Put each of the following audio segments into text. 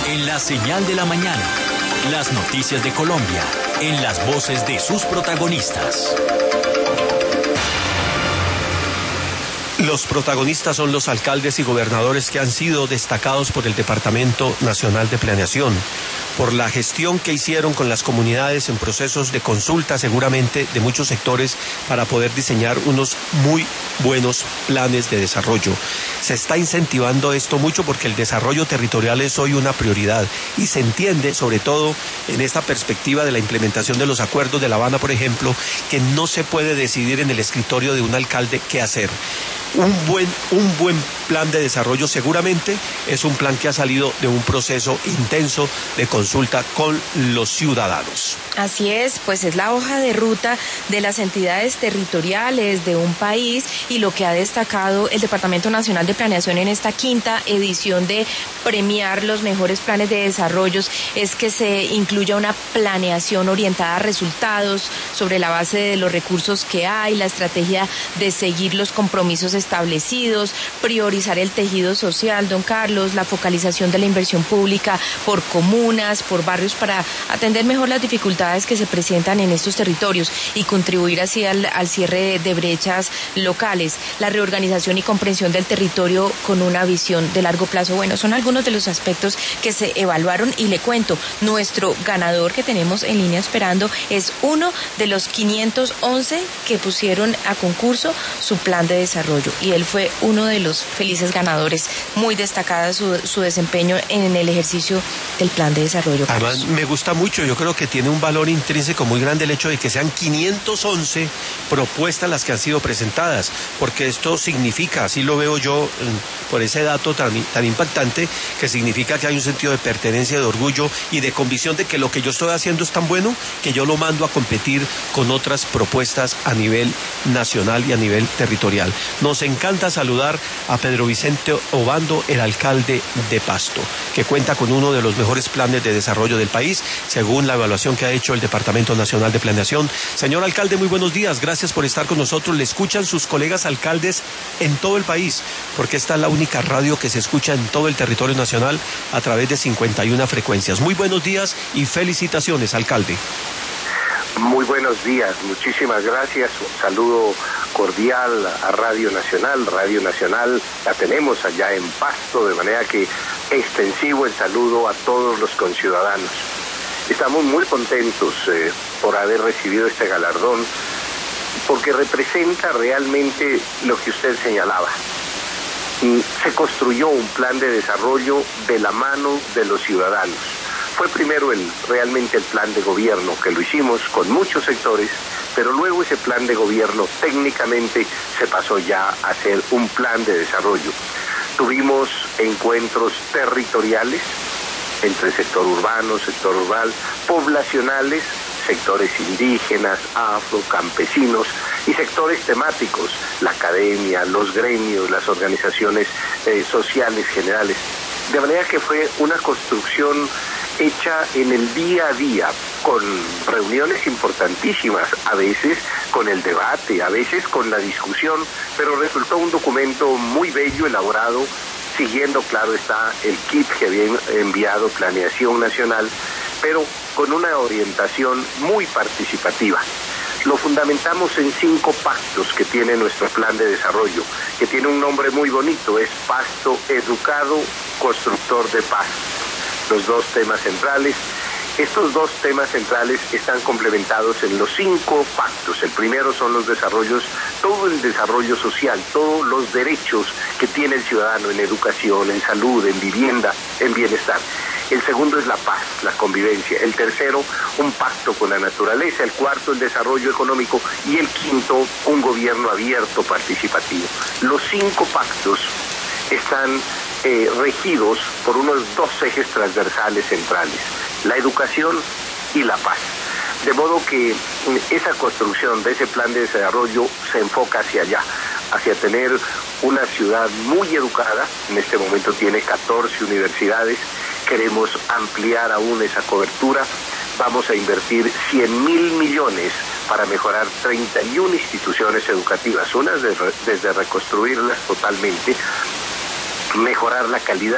En la señal de la mañana, las noticias de Colombia, en las voces de sus protagonistas. Los protagonistas son los alcaldes y gobernadores que han sido destacados por el Departamento Nacional de Planeación, por la gestión que hicieron con las comunidades en procesos de consulta seguramente de muchos sectores para poder diseñar unos muy buenos planes de desarrollo. Se está incentivando esto mucho porque el desarrollo territorial es hoy una prioridad y se entiende, sobre todo en esta perspectiva de la implementación de los acuerdos de La Habana, por ejemplo, que no se puede decidir en el escritorio de un alcalde qué hacer. Un buen plan de desarrollo seguramente es un plan que ha salido de un proceso intenso de consulta con los ciudadanos. Así es, pues es la hoja de ruta de las entidades territoriales de un país y lo que ha destacado el Departamento Nacional de Planeación en esta quinta edición de premiar los mejores planes de desarrollo es que se incluya una planeación orientada a resultados sobre la base de los recursos que hay, la estrategia de seguir los compromisos establecidos, priorizar el tejido social, don Carlos, la focalización de la inversión pública por comunas, por barrios para atender mejor las dificultades que se presentan en estos territorios y contribuir así al cierre de brechas locales, la reorganización y comprensión del territorio con una visión de largo plazo. Bueno, son algunos de los aspectos que se evaluaron y le cuento, nuestro ganador que tenemos en línea esperando es uno de los 511 que pusieron a concurso su plan de desarrollo y él fue uno de los felices ganadores, muy destacada su desempeño en el ejercicio del plan de desarrollo. Además me gusta mucho, yo creo que tiene un valor intrínseco muy grande el hecho de que sean 511 propuestas las que han sido presentadas, porque esto significa, así lo veo yo por ese dato tan impactante, que significa que hay un sentido de pertenencia, de orgullo y de convicción de que lo que yo estoy haciendo es tan bueno que yo lo mando a competir con otras propuestas a nivel nacional y a nivel territorial. Nos encanta saludar a Pedro Vicente Obando, el alcalde de Pasto, que cuenta con uno de los mejores planes de desarrollo del país, según la evaluación que ha hecho el Departamento Nacional de Planeación. Señor alcalde, muy buenos días, gracias por estar con nosotros. Le escuchan sus colegas alcaldes en todo el país, porque esta es la única radio que se escucha en todo el territorio nacional a través de 51 frecuencias. Muy buenos días y felicitaciones, alcalde. Muy buenos días, muchísimas gracias, un saludo cordial a Radio Nacional. Radio Nacional la tenemos allá en Pasto, de manera que extensivo el saludo a todos los conciudadanos. Estamos muy contentos por haber recibido este galardón, porque representa realmente lo que usted señalaba. Se construyó un plan de desarrollo de la mano de los ciudadanos. Fue primero realmente el plan de gobierno, que lo hicimos con muchos sectores, pero luego ese plan de gobierno técnicamente se pasó ya a ser un plan de desarrollo. Tuvimos encuentros territoriales entre sector urbano, sector rural, poblacionales, sectores indígenas, afro, campesinos y sectores temáticos, la academia, los gremios, las organizaciones sociales generales. De manera que fue una construcción hecha en el día a día, con reuniones importantísimas, a veces con el debate, a veces con la discusión, pero resultó un documento muy bello, elaborado, siguiendo, claro está, el kit que había enviado Planeación Nacional, pero con una orientación muy participativa. Lo fundamentamos en 5 pactos que tiene nuestro plan de desarrollo, que tiene un nombre muy bonito, es Pasto Educado, Constructor de Paz. Los 2 temas centrales. Estos 2 temas centrales están complementados en los 5 pactos. El primero son los desarrollos, todo el desarrollo social, todos los derechos que tiene el ciudadano en educación, en salud, en vivienda, en bienestar. El segundo es la paz, la convivencia. El tercero, un pacto con la naturaleza. El cuarto, el desarrollo económico. Y el quinto, un gobierno abierto, participativo. Los 5 pactos están regidos por unos 2 ejes transversales centrales, la educación y la paz. De modo que esa construcción de ese plan de desarrollo se enfoca hacia allá, hacia tener una ciudad muy educada. En este momento tiene 14 universidades, queremos ampliar aún esa cobertura. Vamos a invertir 100.000 millones para mejorar 31 instituciones educativas, unas desde reconstruirlas totalmente, mejorar la calidad,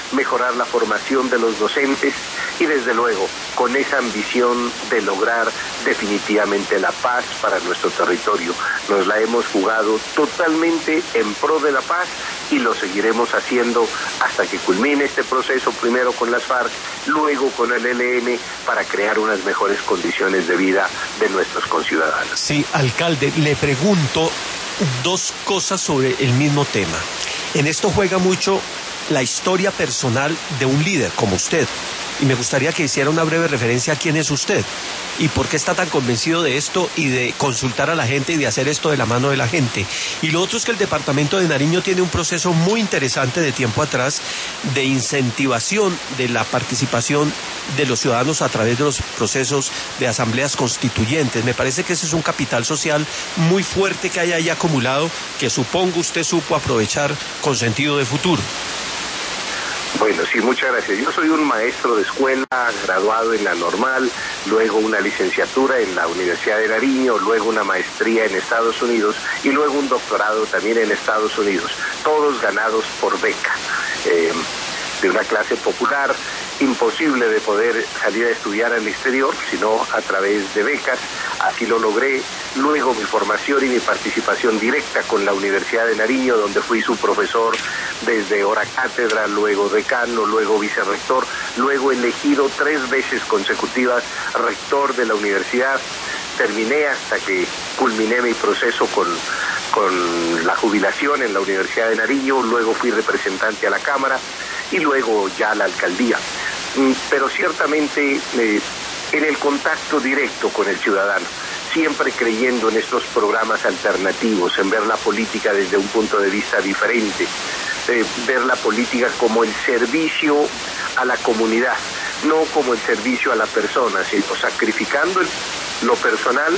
mejorar la formación de los docentes y desde luego con esa ambición de lograr definitivamente la paz para nuestro territorio. Nos la hemos jugado totalmente en pro de la paz y lo seguiremos haciendo hasta que culmine este proceso, primero con las FARC, luego con el ELN, para crear unas mejores condiciones de vida de nuestros conciudadanos. Sí, alcalde, le pregunto dos cosas sobre el mismo tema. En esto juega mucho la historia personal de un líder como usted. Y me gustaría que hiciera una breve referencia a quién es usted y por qué está tan convencido de esto y de consultar a la gente y de hacer esto de la mano de la gente. Y lo otro es que el departamento de Nariño tiene un proceso muy interesante de tiempo atrás de incentivación de la participación de los ciudadanos a través de los procesos de asambleas constituyentes. Me parece que ese es un capital social muy fuerte que hay ahí acumulado, que supongo usted supo aprovechar con sentido de futuro. Bueno, sí, muchas gracias. Yo soy un maestro de escuela, graduado en la normal, luego una licenciatura en la Universidad de Nariño, luego una maestría en Estados Unidos y luego un doctorado también en Estados Unidos, todos ganados por beca, de una clase popular, imposible de poder salir a estudiar al exterior, sino a través de becas. Así lo logré. Luego mi formación y mi participación directa con la Universidad de Nariño, donde fui su profesor desde hora cátedra, luego decano, luego vicerrector, luego elegido 3 veces consecutivas rector de la universidad. Terminé hasta que culminé mi proceso con la jubilación en la Universidad de Nariño, luego fui representante a la Cámara y luego ya a la alcaldía. Pero ciertamente en el contacto directo con el ciudadano, siempre creyendo en estos programas alternativos, en ver la política desde un punto de vista diferente, ver la política como el servicio a la comunidad, no como el servicio a la persona, sino sacrificando lo personal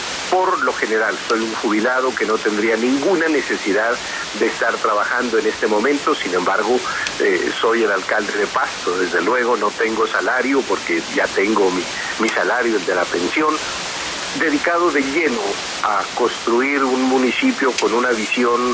por lo general. Soy un jubilado que no tendría ninguna necesidad de estar trabajando en este momento, sin embargo, soy el alcalde de Pasto, desde luego no tengo salario porque ya tengo mi salario, el de la pensión, dedicado de lleno a construir un municipio con una visión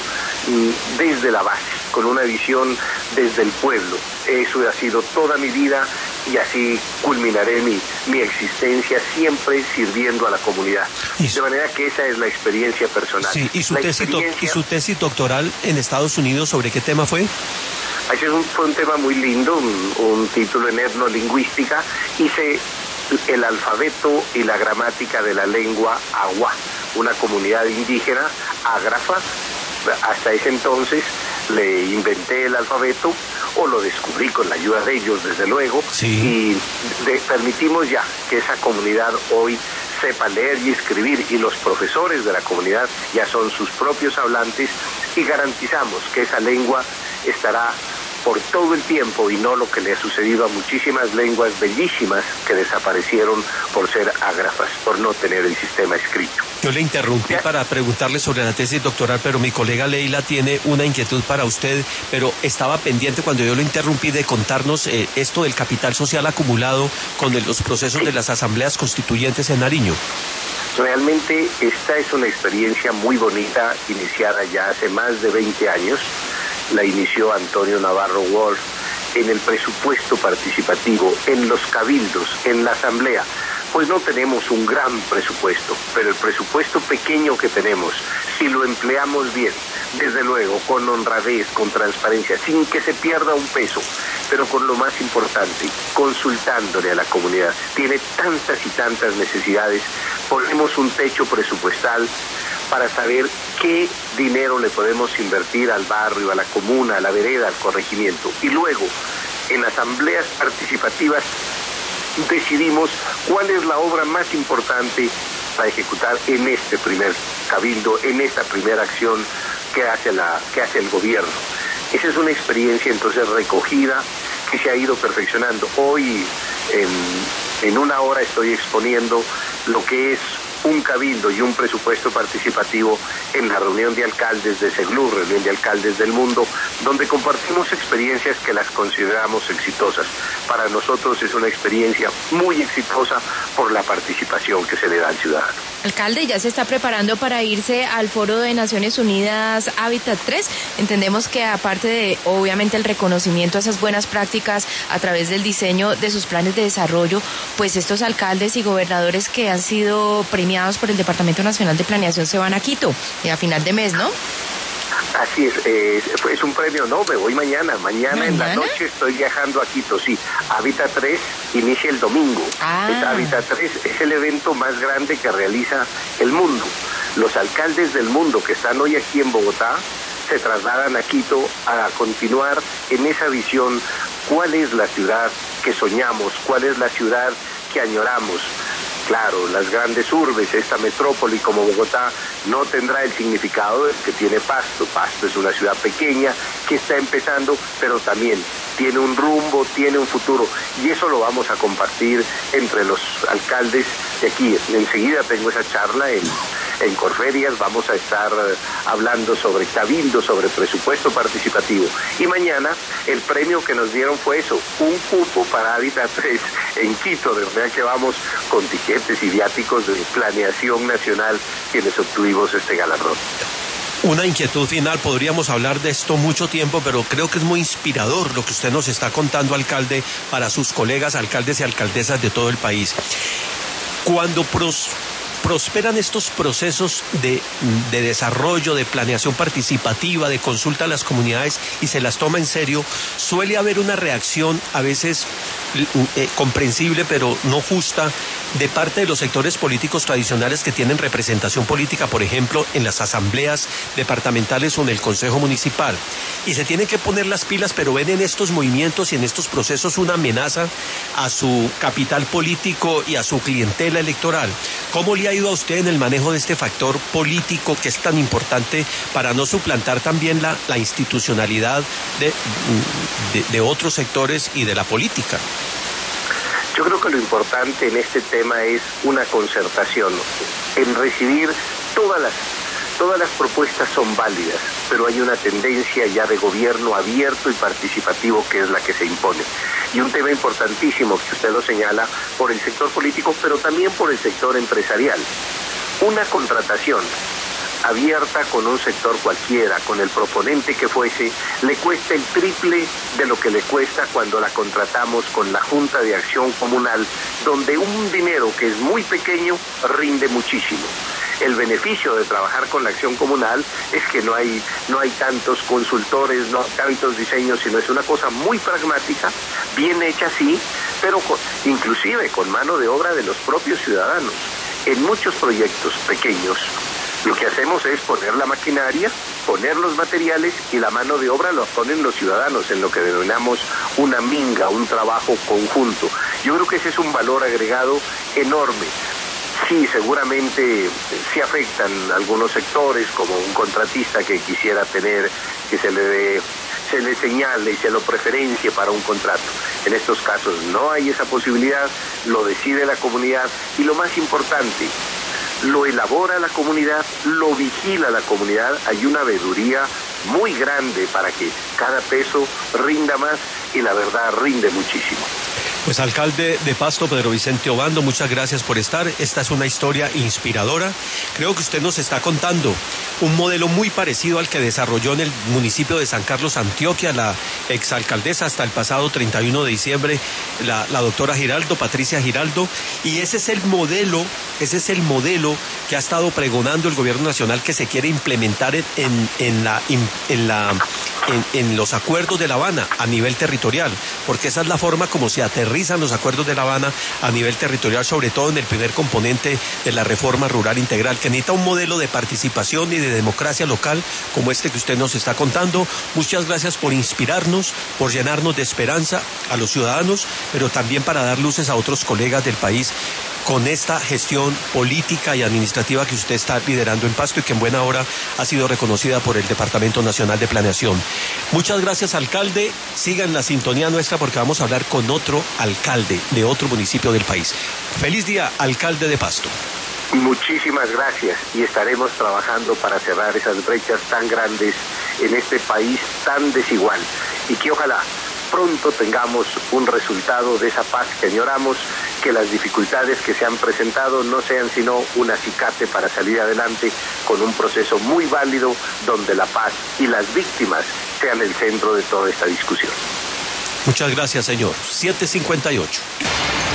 desde la base, con una visión desde el pueblo. Eso ha sido toda mi vida y así culminaré mi existencia, siempre sirviendo a la comunidad. De manera que esa es la experiencia personal. Sí, ¿y su tesis doctoral en Estados Unidos sobre qué tema fue? Fue un tema muy lindo, un título en etnolingüística. Hice el alfabeto y la gramática de la lengua Agua, una comunidad indígena ágrafa. Hasta ese entonces le inventé el alfabeto, o lo descubrí con la ayuda de ellos, desde luego, sí. Y permitimos ya que esa comunidad hoy sepa leer y escribir, y los profesores de la comunidad ya son sus propios hablantes, y garantizamos que esa lengua estará por todo el tiempo y no lo que le ha sucedido a muchísimas lenguas bellísimas que desaparecieron por ser ágrafas, por no tener el sistema escrito. Yo le interrumpí para preguntarle sobre la tesis doctoral, pero mi colega Leila tiene una inquietud para usted, pero estaba pendiente cuando yo lo interrumpí de contarnos esto del capital social acumulado con los procesos de las asambleas constituyentes en Nariño. Realmente esta es una experiencia muy bonita, iniciada ya hace más de 20 años. La inició Antonio Navarro Wolf en el presupuesto participativo, en los cabildos, en la asamblea. Pues no tenemos un gran presupuesto, pero el presupuesto pequeño que tenemos, si lo empleamos bien, desde luego, con honradez, con transparencia, sin que se pierda un peso, pero con lo más importante, consultándole a la comunidad. Tiene tantas y tantas necesidades, ponemos un techo presupuestal para saber qué dinero le podemos invertir al barrio, a la comuna, a la vereda, al corregimiento. Y luego, en asambleas participativas, decidimos cuál es la obra más importante para ejecutar en este primer cabildo, en esta primera acción que hace el gobierno. Esa es una experiencia entonces recogida que se ha ido perfeccionando. Hoy, en una hora, estoy exponiendo lo que es un cabildo y un presupuesto participativo en la reunión de alcaldes de SEGLU, reunión de alcaldes del mundo, donde compartimos experiencias que las consideramos exitosas. para nosotros es una experiencia muy exitosa por la participación que se le da al ciudadano. Alcalde, ya se está preparando para irse al Foro de Naciones Unidas Hábitat 3. Entendemos que aparte de, obviamente, el reconocimiento a esas buenas prácticas a través del diseño de sus planes de desarrollo, pues estos alcaldes y gobernadores que han sido premiados por el Departamento Nacional de Planeación se van a Quito a final de mes, ¿no? Así es un premio, no, me voy mañana en la noche estoy viajando a Quito, sí. Hábitat 3 inicia el domingo. Hábitat 3 es el evento más grande que realiza el mundo. Los alcaldes del mundo que están hoy aquí en Bogotá se trasladan a Quito a continuar en esa visión. ¿Cuál es la ciudad que soñamos? ¿Cuál es la ciudad que añoramos? Claro, las grandes urbes, esta metrópoli como Bogotá, no tendrá el significado que tiene Pasto. Pasto es una ciudad pequeña que está empezando, pero también tiene un rumbo, tiene un futuro, y eso lo vamos a compartir entre los alcaldes de aquí. Enseguida tengo esa charla en Corferias, vamos a estar hablando sobre cabildo, sobre presupuesto participativo. Y mañana el premio que nos dieron fue eso, un cupo para Hábitat 3 en Quito, de manera que vamos contingentes y viáticos de planeación nacional quienes obtuvimos este galardón. Una inquietud final, podríamos hablar de esto mucho tiempo, pero creo que es muy inspirador lo que usted nos está contando, alcalde, para sus colegas, alcaldes y alcaldesas de todo el país. Cuando prosperan estos procesos de desarrollo, de planeación participativa, de consulta a las comunidades y se las toma en serio, suele haber una reacción a veces comprensible pero no justa de parte de los sectores políticos tradicionales que tienen representación política, por ejemplo, en las asambleas departamentales o en el Consejo Municipal. Y se tienen que poner las pilas, pero ven en estos movimientos y en estos procesos una amenaza a su capital político y a su clientela electoral. ¿Cómo le ha ido a usted en el manejo de este factor político que es tan importante para no suplantar también la institucionalidad de otros sectores y de la política? Yo creo que lo importante en este tema es una concertación, en recibir todas las propuestas son válidas, pero hay una tendencia ya de gobierno abierto y participativo que es la que se impone. Y un tema importantísimo que usted lo señala por el sector político, pero también por el sector empresarial. Una contratación abierta con un sector cualquiera, con el proponente que fuese, le cuesta el triple de lo que le cuesta cuando la contratamos con la Junta de Acción Comunal, donde un dinero que es muy pequeño rinde muchísimo. El beneficio de trabajar con la acción comunal es que no hay tantos consultores, no hay tantos diseños, sino es una cosa muy pragmática, bien hecha sí, pero inclusive con mano de obra de los propios ciudadanos. En muchos proyectos pequeños, lo que hacemos es poner la maquinaria, poner los materiales y la mano de obra lo ponen los ciudadanos en lo que denominamos una minga, un trabajo conjunto. Yo creo que ese es un valor agregado enorme. Sí, seguramente sí afectan algunos sectores, como un contratista que quisiera tener, que se le señale y se lo preferencie para un contrato. En estos casos no hay esa posibilidad, lo decide la comunidad y lo más importante, lo elabora la comunidad, lo vigila la comunidad, hay una veeduría muy grande para que cada peso rinda más y la verdad rinde muchísimo. Pues alcalde de Pasto, Pedro Vicente Obando, muchas gracias por estar. Esta es una historia inspiradora. Creo que usted nos está contando un modelo muy parecido al que desarrolló en el municipio de San Carlos, Antioquia, la exalcaldesa hasta el pasado 31 de diciembre, la doctora Giraldo, Patricia Giraldo, y ese es el modelo que ha estado pregonando el gobierno nacional que se quiere implementar en los acuerdos de La Habana a nivel territorial, porque esa es la forma como se aterrizan los acuerdos de La Habana a nivel territorial, sobre todo en el primer componente de la reforma rural integral, que necesita un modelo de participación y de democracia local como este que usted nos está contando. Muchas gracias por inspirarnos, por llenarnos de esperanza a los ciudadanos, pero también para dar luces a otros colegas del país con esta gestión política y administrativa que usted está liderando en Pasto y que en buena hora ha sido reconocida por el Departamento Nacional de Planeación. Muchas gracias, alcalde. Sigan la sintonía nuestra porque vamos a hablar con otro alcalde de otro municipio del país. Feliz día, alcalde de Pasto. Muchísimas gracias y estaremos trabajando para cerrar esas brechas tan grandes en este país tan desigual y que ojalá pronto tengamos un resultado de esa paz que añoramos, que las dificultades que se han presentado no sean sino un acicate para salir adelante con un proceso muy válido donde la paz y las víctimas sean el centro de toda esta discusión. Muchas gracias, señor. 7:58.